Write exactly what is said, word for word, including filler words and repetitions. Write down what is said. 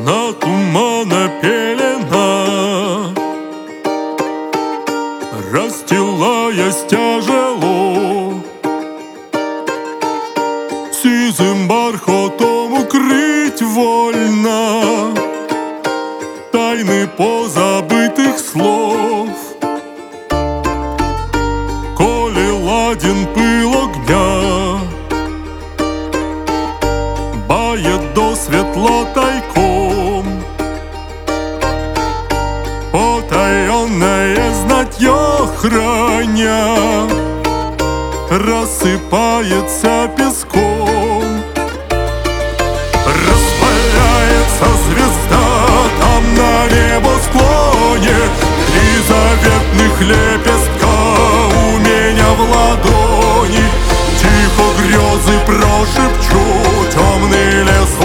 на тумана пелена, расстилаясь тяжело, сизым бархатом укрыть вольно тайны позабытых слов. Коли ладен пыл огня, бает до светло тайком, потаенное знатье храня рассыпается песком. Распаляется звезда там на небосклоне, три заветных лепестка у меня в ладони. Тихо грезы прошепчу, темный лес